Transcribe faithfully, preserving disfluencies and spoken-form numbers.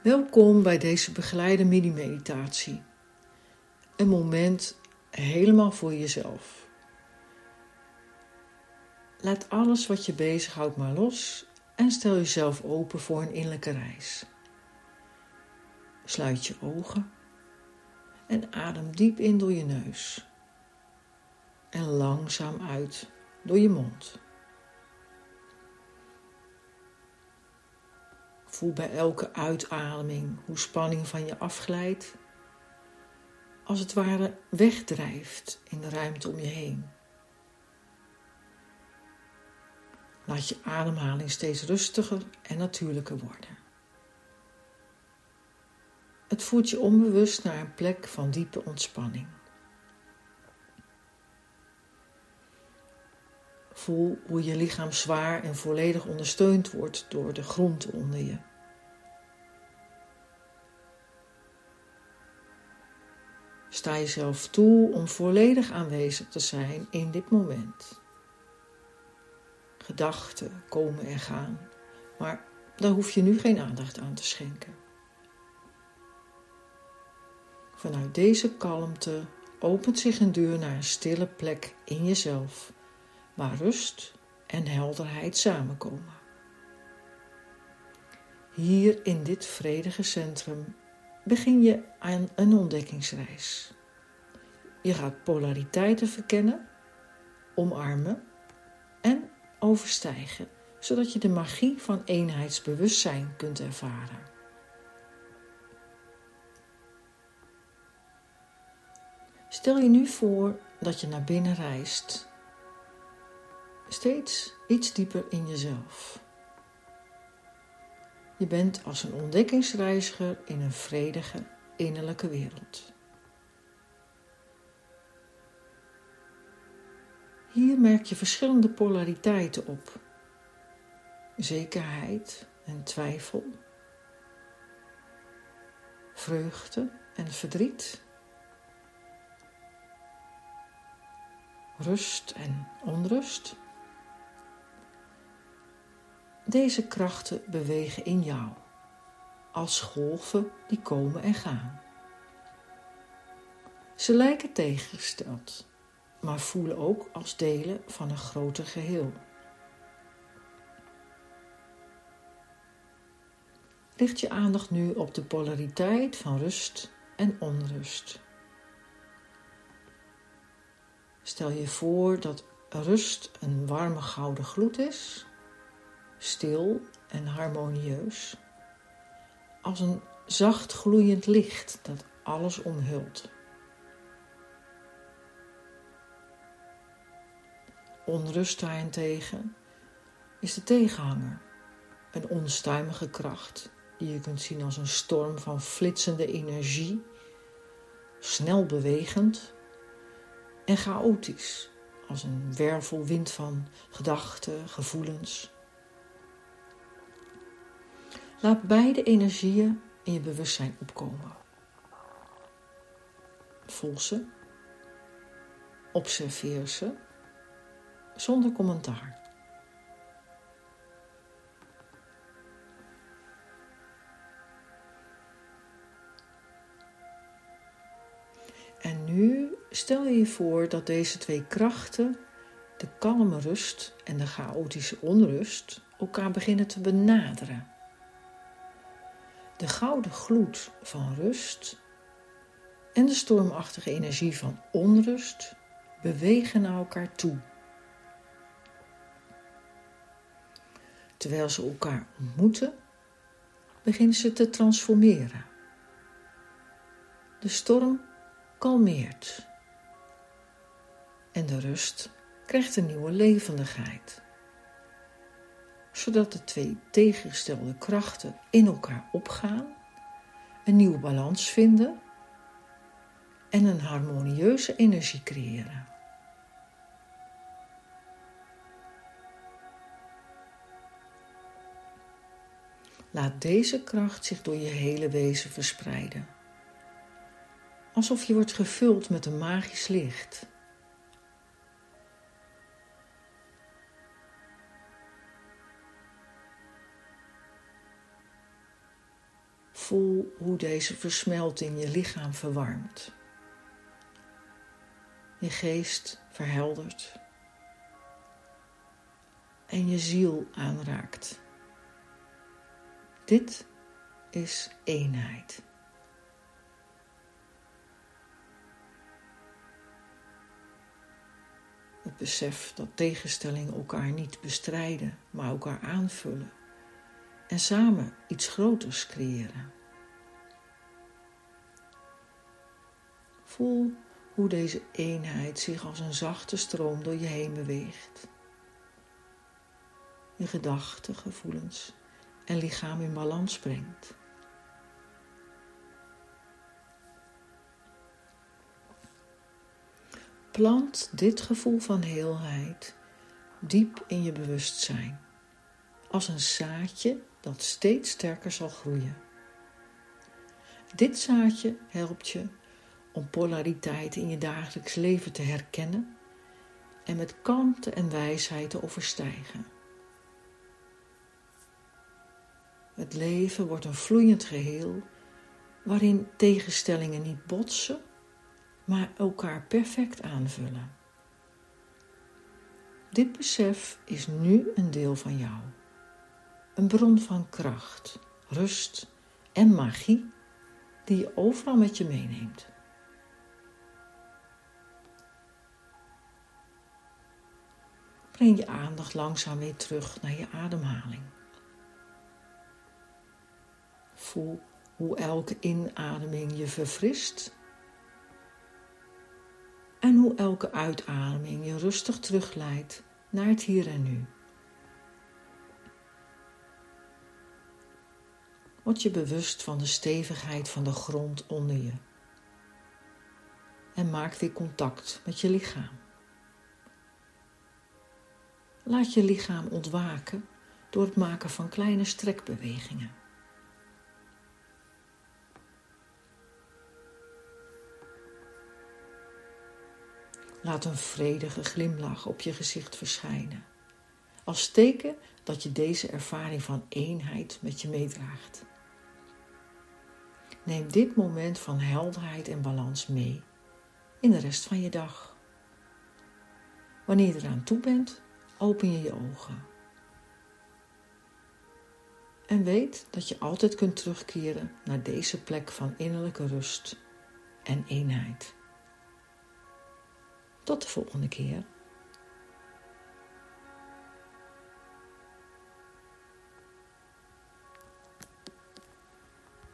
Welkom bij deze begeleide mini-meditatie. Een moment helemaal voor jezelf. Laat alles wat je bezighoudt maar los en stel jezelf open voor een innerlijke reis. Sluit je ogen en adem diep in door je neus en langzaam uit door je mond. Voel bij elke uitademing hoe spanning van je afglijdt, als het ware wegdrijft in de ruimte om je heen. Laat je ademhaling steeds rustiger en natuurlijker worden. Het voert je onbewust naar een plek van diepe ontspanning. Voel hoe je lichaam zwaar en volledig ondersteund wordt door de grond onder je. Sta jezelf toe om volledig aanwezig te zijn in dit moment. Gedachten komen en gaan, maar daar hoef je nu geen aandacht aan te schenken. Vanuit deze kalmte opent zich een deur naar een stille plek in jezelf, waar rust en helderheid samenkomen. Hier in dit vredige centrum begin je aan een ontdekkingsreis. Je gaat polariteiten verkennen, omarmen en overstijgen, zodat je de magie van eenheidsbewustzijn kunt ervaren. Stel je nu voor dat je naar binnen reist, steeds iets dieper in jezelf. Je bent als een ontdekkingsreiziger in een vredige innerlijke wereld. Hier merk je verschillende polariteiten op. Zekerheid en twijfel. Vreugde en verdriet. Rust en onrust. Deze krachten bewegen in jou, als golven die komen en gaan. Ze lijken tegengesteld, maar voelen ook als delen van een groter geheel. Richt je aandacht nu op de polariteit van rust en onrust. Stel je voor dat rust een warme gouden gloed is, stil en harmonieus, als een zacht gloeiend licht dat alles omhult. Onrust daarentegen is de tegenhanger, een onstuimige kracht die je kunt zien als een storm van flitsende energie, snel bewegend en chaotisch, als een wervelwind van gedachten, gevoelens. Laat beide energieën in je bewustzijn opkomen. Voel ze, observeer ze, zonder commentaar. En nu stel je je voor dat deze twee krachten, de kalme rust en de chaotische onrust, elkaar beginnen te benaderen. De gouden gloed van rust en de stormachtige energie van onrust bewegen naar elkaar toe. Terwijl ze elkaar ontmoeten, beginnen ze te transformeren. De storm kalmeert en de rust krijgt een nieuwe levendigheid, zodat de twee tegengestelde krachten in elkaar opgaan, een nieuwe balans vinden en een harmonieuze energie creëren. Laat deze kracht zich door je hele wezen verspreiden, alsof je wordt gevuld met een magisch licht. Voel hoe deze versmelting je lichaam verwarmt. Je geest verheldert. En je ziel aanraakt. Dit is eenheid. Het besef dat tegenstellingen elkaar niet bestrijden, maar elkaar aanvullen. En samen iets groters creëren. Voel hoe deze eenheid zich als een zachte stroom door je heen beweegt. Je gedachten, gevoelens en lichaam in balans brengt. Plant dit gevoel van heelheid diep in je bewustzijn, als een zaadje dat steeds sterker zal groeien. Dit zaadje helpt je om polariteit in je dagelijks leven te herkennen en met kalmte en wijsheid te overstijgen. Het leven wordt een vloeiend geheel waarin tegenstellingen niet botsen, maar elkaar perfect aanvullen. Dit besef is nu een deel van jou. Een bron van kracht, rust en magie die je overal met je meeneemt. Breng je aandacht langzaam weer terug naar je ademhaling. Voel hoe elke inademing je verfrist en hoe elke uitademing je rustig terugleidt naar het hier en nu. Word je bewust van de stevigheid van de grond onder je en maak weer contact met je lichaam. Laat je lichaam ontwaken door het maken van kleine strekbewegingen. Laat een vredige glimlach op je gezicht verschijnen, als teken dat je deze ervaring van eenheid met je meedraagt. Neem dit moment van helderheid en balans mee in de rest van je dag. Wanneer je eraan toe bent, open je je ogen. En weet dat je altijd kunt terugkeren naar deze plek van innerlijke rust en eenheid. Tot de volgende keer.